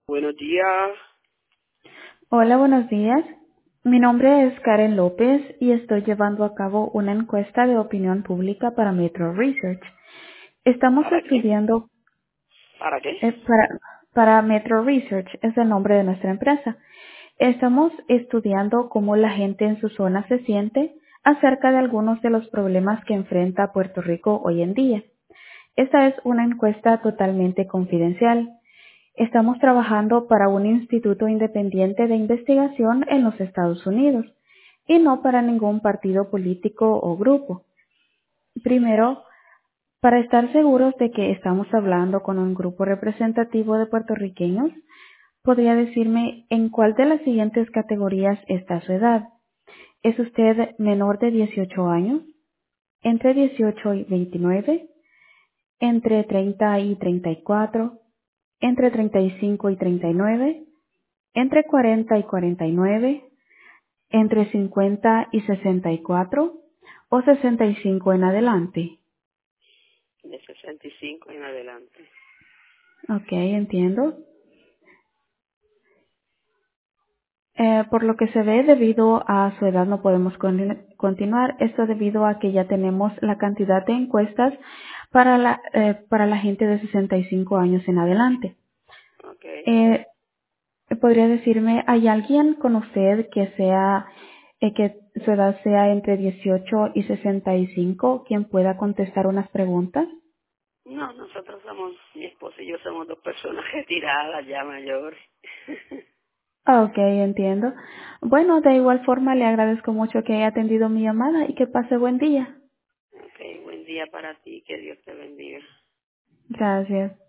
Buenos días. Hola, buenos días. Mi nombre es Karen López y estoy llevando a cabo una encuesta de opinión pública para Metro Research. Estamos ¿Para qué? estudiando ¿Para qué? eh, para, para Metro Research, es el nombre de nuestra empresa. Estamos estudiando cómo la gente en su zona se siente acerca de algunos de los problemas que enfrenta Puerto Rico hoy en día. Esta es una encuesta totalmente confidencial. Estamos trabajando para un instituto independiente de investigación en los Estados Unidos y no para ningún partido político o grupo. Primero, para estar seguros de que estamos hablando con un grupo representativo de puertorriqueños, ¿podría decirme en cuál de las siguientes categorías está su edad? ¿Es usted menor de 18 años? ¿Entre 18 y 29? ¿Entre 30 y 34? ¿Entre 35 y 39? Entre 40 y 49, entre 50 y 64 o 65 en adelante. De 65 en adelante. Ok, entiendo. Por lo que se ve, debido a su edad no podemos continuar. Esto debido a que ya tenemos la cantidad de encuestas para la gente de 65 años en adelante. Ok. Eh, ¿Podría decirme, hay alguien con usted que su edad sea entre 18 y 65, quien pueda contestar unas preguntas? No, nosotros somos, mi esposo y yo somos dos personas retiradas ya mayores. Ok, entiendo. Bueno, de igual forma le agradezco mucho que haya atendido mi llamada y que pase buen día. Ok, buen día para ti, que Dios te bendiga. Gracias.